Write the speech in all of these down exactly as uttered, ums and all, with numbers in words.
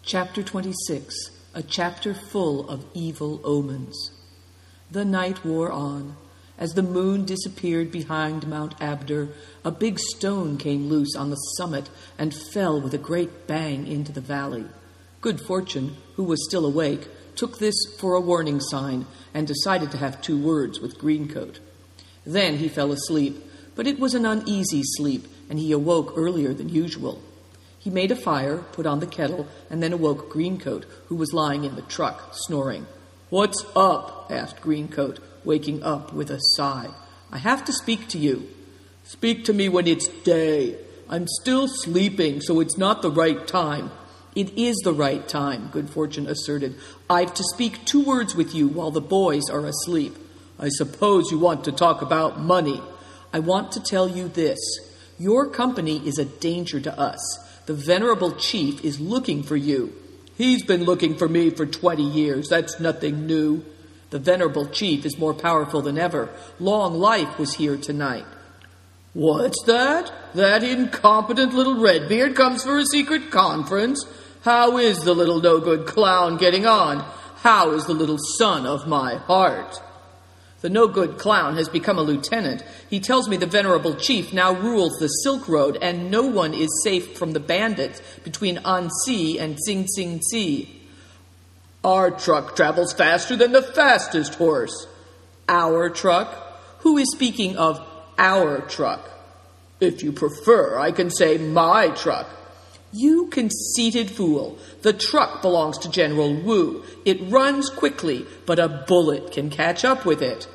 Chapter twenty-six, a chapter full of evil omens. The night wore on. As the moon disappeared behind Mount Abder, a big stone came loose on the summit and fell with a great bang into the valley. Good Fortune, who was still awake, took this for a warning sign and decided to have two words with Greencoat. Then he fell asleep, but it was an uneasy sleep, and he awoke earlier than usual. He made a fire, put on the kettle, and then awoke Greencoat, who was lying in the truck, snoring. "What's up?" asked Greencoat, waking up with a sigh. "I have to speak to you." "Speak to me when it's day. I'm still sleeping, so it's not the right time." "It is the right time," Good Fortune asserted. "I've to speak two words with you while the boys are asleep." "I suppose you want to talk about money." "I want to tell you this. Your company is a danger to us. The venerable chief is looking for you." "He's been looking for me for twenty years. That's nothing new." "The venerable chief is more powerful than ever. Long Life was here tonight." "What's that? That incompetent little Redbeard comes for a secret conference? How is the little no-good clown getting on? How is the little son of my heart?" "The no-good clown has become a lieutenant. He tells me the venerable chief now rules the Silk Road, and no one is safe from the bandits between Ansi and Sing Sing Si." "Our truck travels faster than the fastest horse." "Our truck? Who is speaking of our truck?" "If you prefer, I can say my truck." "You conceited fool. The truck belongs to General Wu. It runs quickly, but a bullet can catch up with it."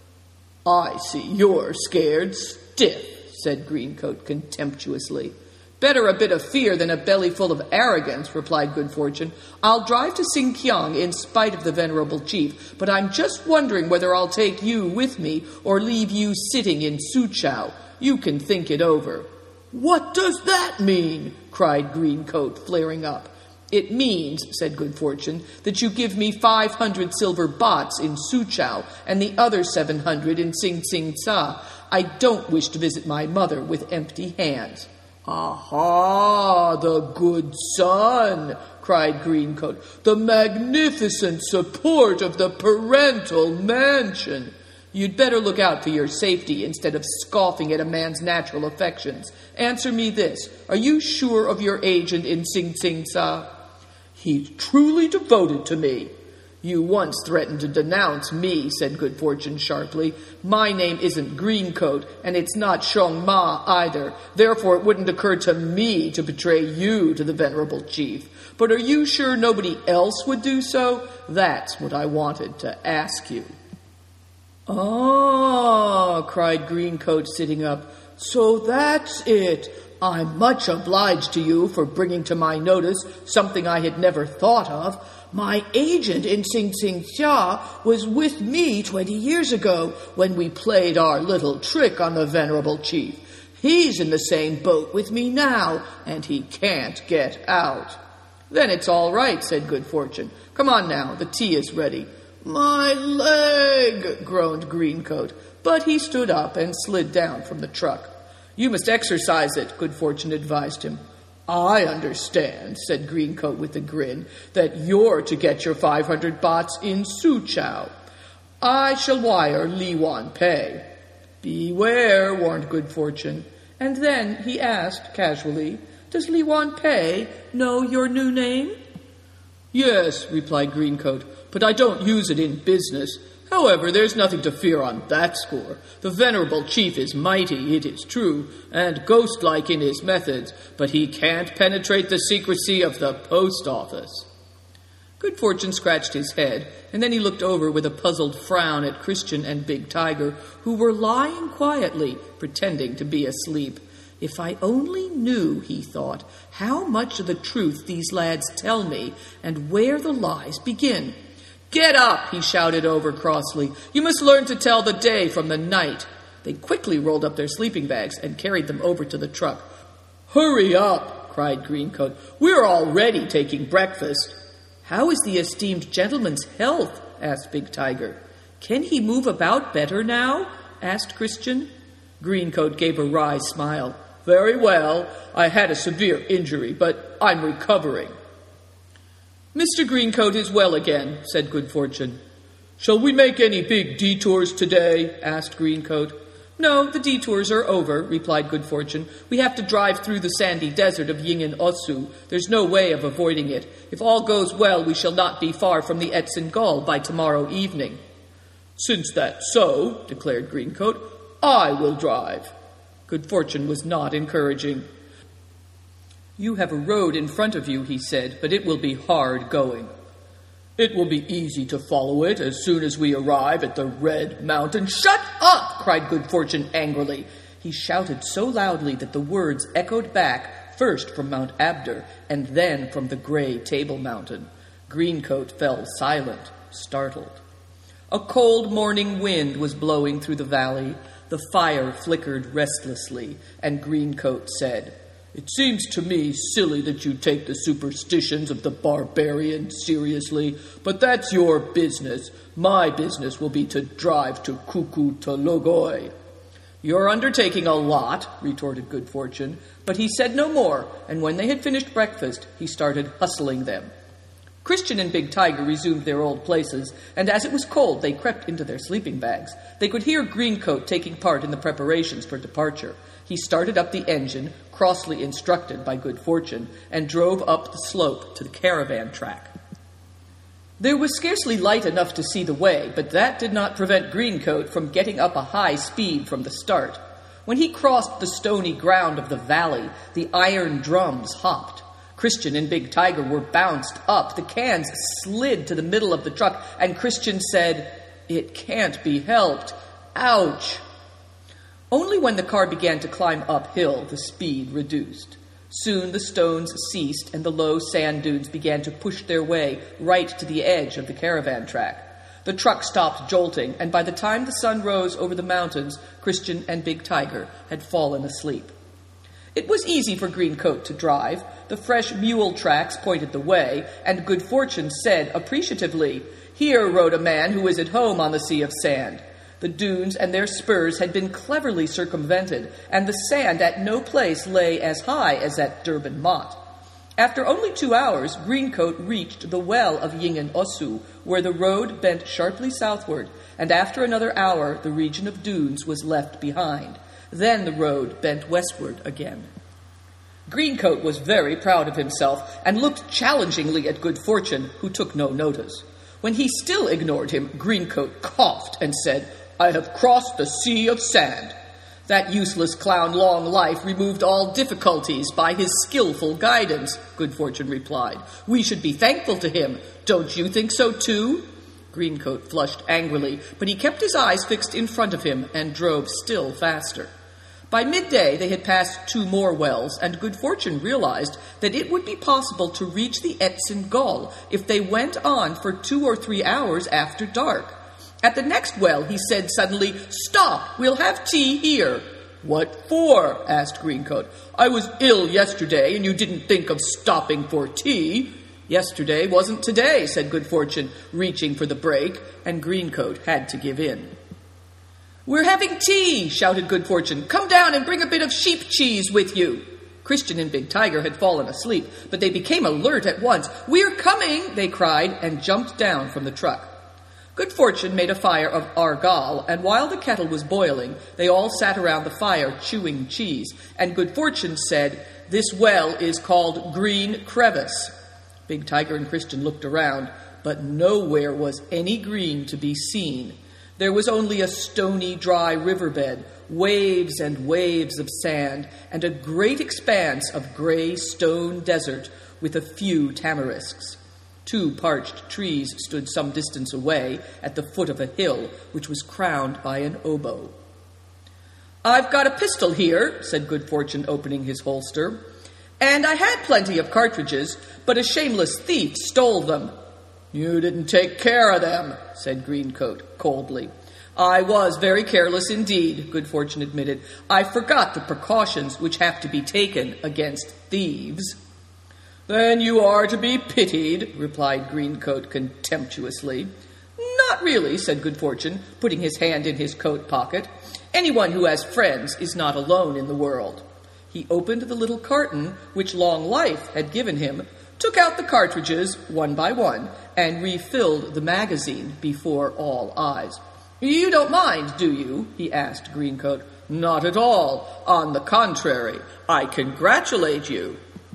"I see you're scared stiff," said Greencoat contemptuously. "Better a bit of fear than a belly full of arrogance," replied Good Fortune. "I'll drive to Xinjiang in spite of the venerable chief, but I'm just wondering whether I'll take you with me or leave you sitting in Suchow. You can think it over." "What does that mean?" cried Greencoat, flaring up. "It means," said Good Fortune, "that you give me five hundred silver bahts in Suchow and the other seven hundred in Sing Sing Sa. I don't wish to visit my mother with empty hands." "Aha, the good son!" cried Greencoat. "The magnificent support of the parental mansion." "You'd better look out for your safety instead of scoffing at a man's natural affections. Answer me this. Are you sure of your agent in Sing Sing Sa?" "He's truly devoted to me." "You once threatened to denounce me," said Good Fortune sharply. "My name isn't Greencoat, and it's not Shong Ma either. Therefore it wouldn't occur to me to betray you to the venerable chief. But are you sure nobody else would do so? That's what I wanted to ask you." "Ah," cried Greencoat, sitting up. "So that's it. I'm much obliged to you for bringing to my notice something I had never thought of. My agent in Sing Sing Xia was with me twenty years ago when we played our little trick on the venerable chief. He's in the same boat with me now, and he can't get out." "Then it's all right," said Good Fortune. "Come on now, the tea is ready." "My leg!" groaned Greencoat, but he stood up and slid down from the truck. "You must exercise it," Good Fortune advised him. "I understand," said Greencoat with a grin, "that you're to get your five hundred bahts in Suchow. I shall wire Li Wan Pei." "Beware," warned Good Fortune. And then he asked casually, "Does Li Wan Pei know your new name?" "Yes," replied Greencoat, "but I don't use it in business. However, there's nothing to fear on that score. The venerable chief is mighty, it is true, and ghost-like in his methods, but he can't penetrate the secrecy of the post office." Good Fortune scratched his head, and then he looked over with a puzzled frown at Christian and Big Tiger, who were lying quietly, pretending to be asleep. "If I only knew," he thought, "how much of the truth these lads tell me, and where the lies begin." "Get up," he shouted over crossly. "You must learn to tell the day from the night." They quickly rolled up their sleeping bags and carried them over to the truck. "Hurry up," cried Greencoat. "We're already taking breakfast." "How is the esteemed gentleman's health?" asked Big Tiger. "Can he move about better now?" asked Christian. Greencoat gave a wry smile. "Very well. I had a severe injury, but I'm recovering." Mister Greencoat is well again, said Good Fortune. Shall we make any big detours today? Asked Greencoat. No, the detours are over, replied Good Fortune. We have to drive through the sandy desert of Yingin Osu. There's no way of avoiding it. If all goes well, we shall not be far from the Etsin Gol by tomorrow evening. Since that's so, declared Greencoat, I will drive. Good Fortune was not encouraging. You have a road in front of you, he said, but it will be hard going. It will be easy to follow it as soon as we arrive at the Red Mountain. Shut up! Cried Good Fortune angrily. He shouted so loudly that the words echoed back, first from Mount Abder, and then from the gray Table Mountain. Greencoat fell silent, startled. A cold morning wind was blowing through the valley. The fire flickered restlessly, and Greencoat said, It seems to me silly that you take the superstitions of the barbarian seriously, but that's your business. My business will be to drive to Kukutalogoi. You're undertaking a lot, retorted Good Fortune, but he said no more, and when they had finished breakfast, he started hustling them. Christian and Big Tiger resumed their old places, and as it was cold, they crept into their sleeping bags. They could hear Greencoat taking part in the preparations for departure. He started up the engine, crossly instructed by Good Fortune, and drove up the slope to the caravan track. There was scarcely light enough to see the way, but that did not prevent Greencoat from getting up a high speed from the start. When he crossed the stony ground of the valley, the iron drums hopped. Christian and Big Tiger were bounced up. The cans slid to the middle of the truck, and Christian said, It can't be helped. Ouch! Only when the car began to climb uphill, the speed reduced. Soon the stones ceased, and the low sand dunes began to push their way right to the edge of the caravan track. The truck stopped jolting, and by the time the sun rose over the mountains, Christian and Big Tiger had fallen asleep. It was easy for Greencoat to drive. The fresh mule tracks pointed the way, and Good Fortune said appreciatively, Here rode a man who is at home on the sea of sand. The dunes and their spurs had been cleverly circumvented, and the sand at no place lay as high as at Durban Mott. After only two hours, Greencoat reached the well of Yingin Osu, where the road bent sharply southward, and after another hour, the region of dunes was left behind. Then the road bent westward again. Greencoat was very proud of himself and looked challengingly at Good Fortune, who took no notice. When he still ignored him, Greencoat coughed and said, I have crossed the sea of sand. That useless clown Long Life removed all difficulties by his skillful guidance, Good Fortune replied. We should be thankful to him. Don't you think so too? Greencoat flushed angrily, but he kept his eyes fixed in front of him and drove still faster. By midday, they had passed two more wells, and Good Fortune realized that it would be possible to reach the Etsin Gol if they went on for two or three hours after dark. At the next well, he said suddenly, Stop! We'll have tea here. What for? Asked Greencoat. I was ill yesterday, and you didn't think of stopping for tea. Yesterday wasn't today, said Good Fortune, reaching for the brake, and Greencoat had to give in. We're having tea, shouted Good Fortune. Come down and bring a bit of sheep cheese with you. Christian and Big Tiger had fallen asleep, but they became alert at once. We're coming, they cried, and jumped down from the truck. Good Fortune made a fire of argal, and while the kettle was boiling, they all sat around the fire chewing cheese, and Good Fortune said, This well is called Green Crevice. Big Tiger and Christian looked around, but nowhere was any green to be seen. There was only a stony, dry riverbed, waves and waves of sand, and a great expanse of gray stone desert with a few tamarisks. Two parched trees stood some distance away at the foot of a hill, which was crowned by an oboe. I've got a pistol here, said Good Fortune, opening his holster, and I had plenty of cartridges, but a shameless thief stole them. You didn't take care of them, said Greencoat coldly. I was very careless indeed, Good Fortune admitted. I forgot the precautions which have to be taken against thieves. Then you are to be pitied, replied Greencoat contemptuously. Not really, said Good Fortune, putting his hand in his coat pocket. Anyone who has friends is not alone in the world. He opened the little carton which Long Life had given him, took out the cartridges one by one, and refilled the magazine before all eyes. "You don't mind, do you?" he asked Greencoat. "Not at all. On the contrary, I congratulate you."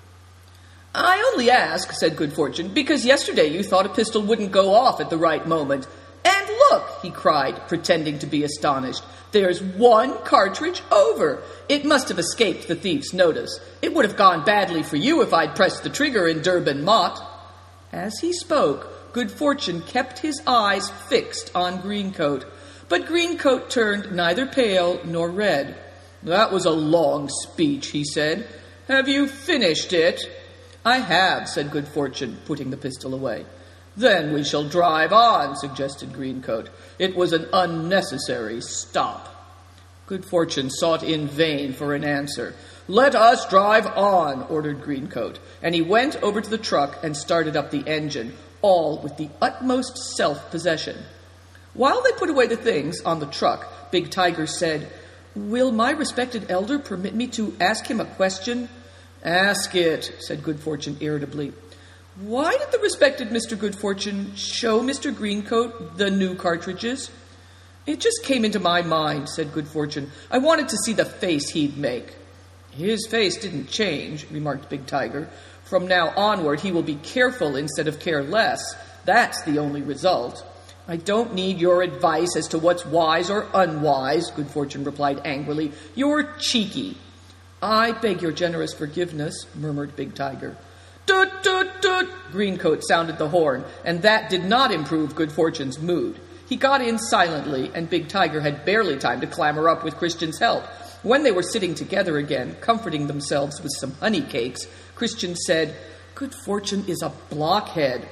"I only ask," said Good Fortune, "because yesterday you thought a pistol wouldn't go off at the right moment. And look," he cried, pretending to be astonished, "there's one cartridge over. It must have escaped the thief's notice. It would have gone badly for you if I'd pressed the trigger in Durban Mott." As he spoke, Good Fortune kept his eyes fixed on Greencoat, but Greencoat turned neither pale nor red. "That was a long speech," he said. "Have you finished it?" "I have," said Good Fortune, putting the pistol away. "Then we shall drive on," suggested Greencoat. "It was an unnecessary stop." Good Fortune sought in vain for an answer. "Let us drive on," ordered Greencoat, and he went over to the truck and started up the engine, all with the utmost self-possession. While they put away the things on the truck, Big Tiger said, "Will my respected elder permit me to ask him a question?" "Ask it," said Good Fortune irritably. "Why did the respected Mister Good Fortune show Mister Greencoat the new cartridges?" "It just came into my mind," said Good Fortune. "I wanted to see the face he'd make." "His face didn't change," remarked Big Tiger. "From now onward he will be careful instead of careless. That's the only result." "I don't need your advice as to what's wise or unwise," Good Fortune replied angrily. "You're cheeky." "I beg your generous forgiveness," murmured Big Tiger. "Toot, toot, toot!" Greencoat sounded the horn, and that did not improve Good Fortune's mood. He got in silently, and Big Tiger had barely time to clamber up with Christian's help. When they were sitting together again, comforting themselves with some honey cakes, Christian said, "Good Fortune is a blockhead."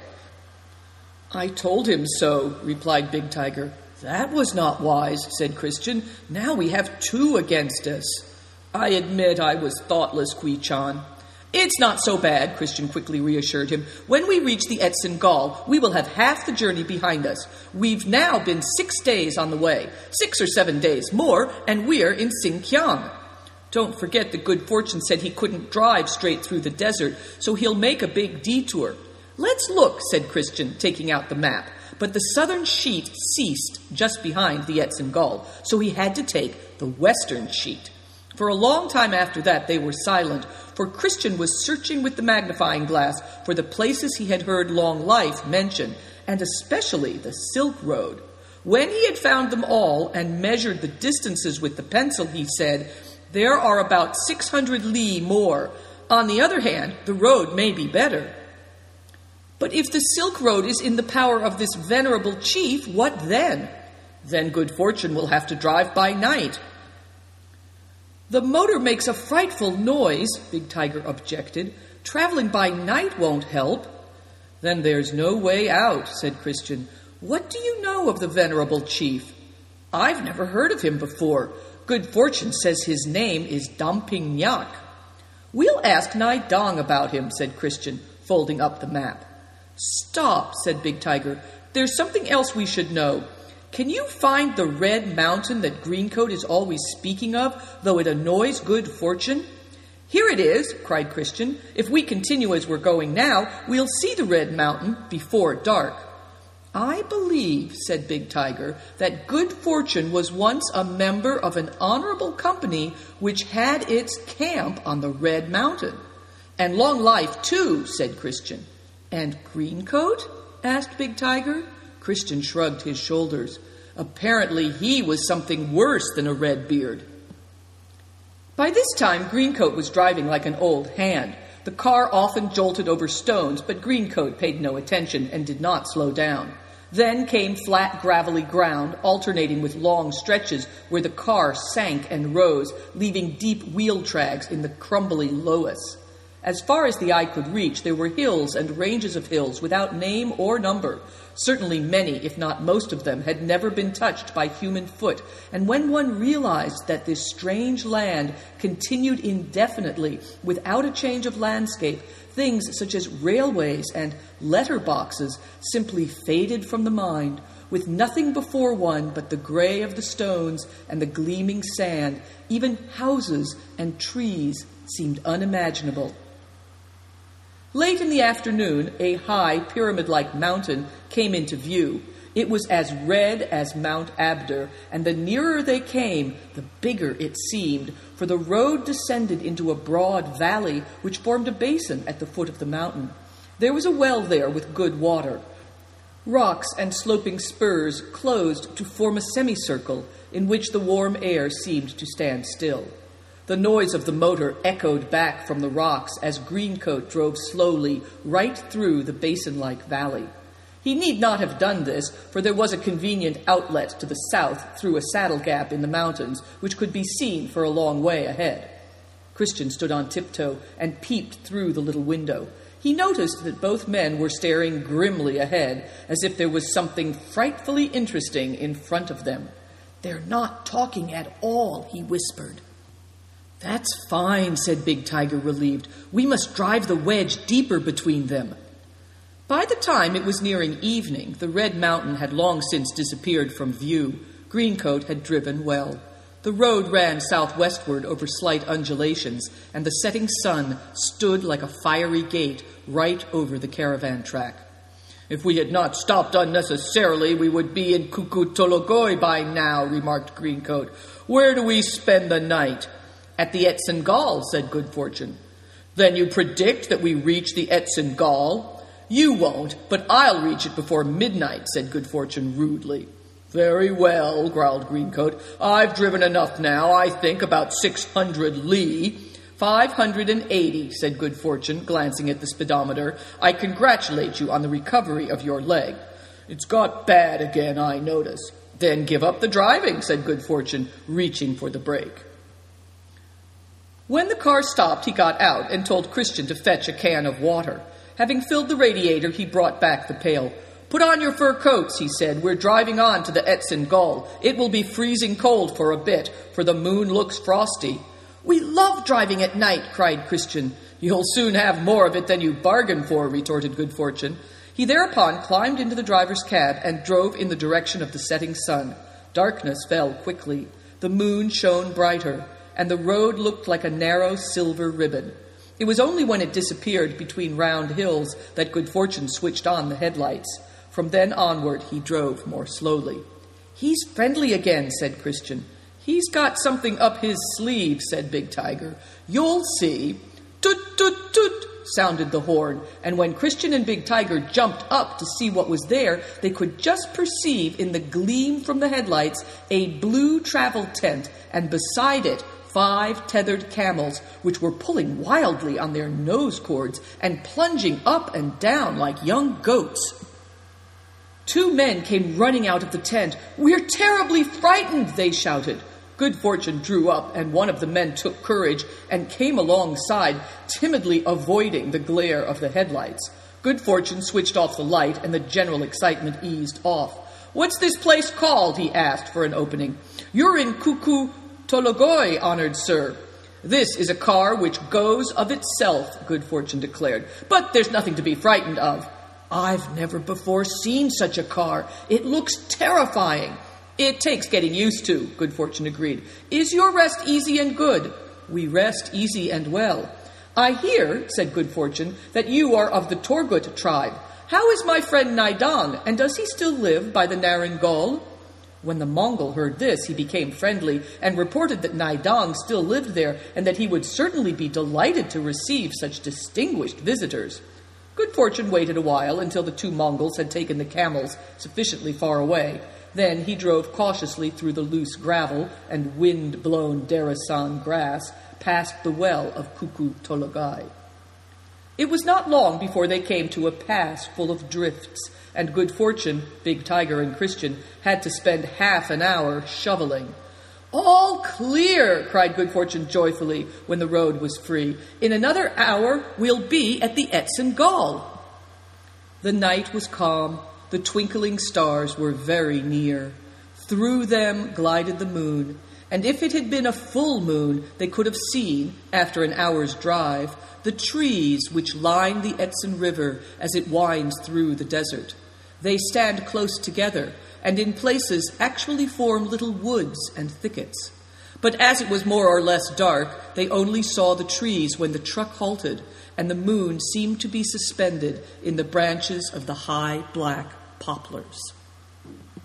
"I told him so," replied Big Tiger. "That was not wise," said Christian. "Now we have two against us." "I admit I was thoughtless, Kwee-chan." "It's not so bad," Christian quickly reassured him. "When we reach the Etsin Gall, we will have half the journey behind us. We've now been six days on the way, six or seven days more, and we're in Sinkiang. Don't forget that Good Fortune said he couldn't drive straight through the desert, so he'll make a big detour." "Let's look," said Christian, taking out the map. But the southern sheet ceased just behind the Etsin Gall, so he had to take the western sheet. For a long time after that they were silent, for Christian was searching with the magnifying glass for the places he had heard Long Life mention, and especially the Silk Road. When he had found them all and measured the distances with the pencil, he said, "There are about six hundred li more. On the other hand, the road may be better." "But if the Silk Road is in the power of this venerable chief, what then?" "Then Good Fortune will have to drive by night." "The motor makes a frightful noise," Big Tiger objected. "Traveling by night won't help." "Then there's no way out," said Christian. "What do you know of the venerable chief?" "I've never heard of him before. Good Fortune says his name is Damping Nyak." "We'll ask Nai Dong about him," said Christian, folding up the map. "Stop," said Big Tiger. "There's something else we should know. Can you find the red mountain that Greencoat is always speaking of, though it annoys Good Fortune?" "Here it is," cried Christian. "If we continue as we're going now, we'll see the red mountain before dark." "I believe," said Big Tiger, "that Good Fortune was once a member of an honorable company which had its camp on the Red Mountain." "And Long Life, too," said Christian. "And Greencoat?" asked Big Tiger. Christian shrugged his shoulders. Apparently he was something worse than a red beard. By this time, Greencoat was driving like an old hand. The car often jolted over stones, but Greencoat paid no attention and did not slow down. Then came flat, gravelly ground, alternating with long stretches where the car sank and rose, leaving deep wheel tracks in the crumbly loess. As far as the eye could reach, there were hills and ranges of hills without name or number. Certainly many, if not most of them, had never been touched by human foot, and when one realized that this strange land continued indefinitely without a change of landscape, things such as railways and letterboxes simply faded from the mind, with nothing before one but the gray of the stones and the gleaming sand. Even houses and trees seemed unimaginable. Late in the afternoon, a high, pyramid-like mountain came into view. It was as red as Mount Abder, and the nearer they came, the bigger it seemed, for the road descended into a broad valley which formed a basin at the foot of the mountain. There was a well there with good water. Rocks and sloping spurs closed to form a semicircle in which the warm air seemed to stand still. The noise of the motor echoed back from the rocks as Greencoat drove slowly right through the basin-like valley. He need not have done this, for there was a convenient outlet to the south through a saddle gap in the mountains, which could be seen for a long way ahead. Christian stood on tiptoe and peeped through the little window. He noticed that both men were staring grimly ahead, as if there was something frightfully interesting in front of them. "They're not talking at all," he whispered. "That's fine," said Big Tiger, relieved. "We must drive the wedge deeper between them." By the time it was nearing evening, the Red Mountain had long since disappeared from view. Greencoat had driven well. The road ran southwestward over slight undulations, and the setting sun stood like a fiery gate right over the caravan track. "If we had not stopped unnecessarily, we would be in Cucutologoi by now," remarked Greencoat. "Where do we spend the night?" "At the Etzengal," said Good Fortune. "Then you predict that we reach the Etzengal?" "You won't, but I'll reach it before midnight," said Good Fortune rudely. "Very well," growled Greencoat. "I've driven enough now, I think, about six hundred li." Five hundred and eighty, said Good Fortune, glancing at the speedometer. "I congratulate you on the recovery of your leg." "It's got bad again, I notice." "Then give up the driving," said Good Fortune, reaching for the brake. When the car stopped, he got out and told Christian to fetch a can of water. Having filled the radiator, he brought back the pail. "Put on your fur coats," he said. "We're driving on to the Etzengal. It will be freezing cold for a bit, for the moon looks frosty." "We love driving at night," cried Christian. "You'll soon have more of it than you bargained for," retorted Good Fortune. He thereupon climbed into the driver's cab and drove in the direction of the setting sun. Darkness fell quickly. The moon shone brighter, and the road looked like a narrow silver ribbon. It was only when it disappeared between round hills that Good Fortune switched on the headlights. From then onward, he drove more slowly. "He's friendly again," said Christian. "He's got something up his sleeve," said Big Tiger. "You'll see." "Toot, toot, toot," sounded the horn, and when Christian and Big Tiger jumped up to see what was there, they could just perceive in the gleam from the headlights a blue travel tent, and beside it five tethered camels, which were pulling wildly on their nose cords and plunging up and down like young goats. Two men came running out of the tent. "We're terribly frightened," they shouted. Good Fortune drew up, and one of the men took courage and came alongside, timidly avoiding the glare of the headlights. Good Fortune switched off the light, and the general excitement eased off. "What's this place called?" he asked for an opening. "You're in Cucutologoi, honored sir." "This is a car which goes of itself," Good Fortune declared. "But there's nothing to be frightened of." "I've never before seen such a car. It looks terrifying." "It takes getting used to," Good Fortune agreed. "Is your rest easy and good?" "We rest easy and well." "I hear," said Good Fortune, "that you are of the Torgut tribe. How is my friend Naidang, and does he still live by the Narangol?" When the Mongol heard this, he became friendly and reported that Naidang still lived there and that he would certainly be delighted to receive such distinguished visitors. Good Fortune waited a while until the two Mongols had taken the camels sufficiently far away. Then he drove cautiously through the loose gravel and wind-blown Derasan grass past the well of Cucutologoi. It was not long before they came to a pass full of drifts, and Good Fortune, Big Tiger, and Christian had to spend half an hour shoveling. "All clear!" cried Good Fortune joyfully when the road was free. "In another hour we'll be at the Etzengal." The night was calm. The twinkling stars were very near. Through them glided the moon, and if it had been a full moon, they could have seen, after an hour's drive, the trees which line the Etzen River as it winds through the desert. They stand close together, and in places actually form little woods and thickets. But as it was more or less dark, they only saw the trees when the truck halted, and the moon seemed to be suspended in the branches of the high black poplars.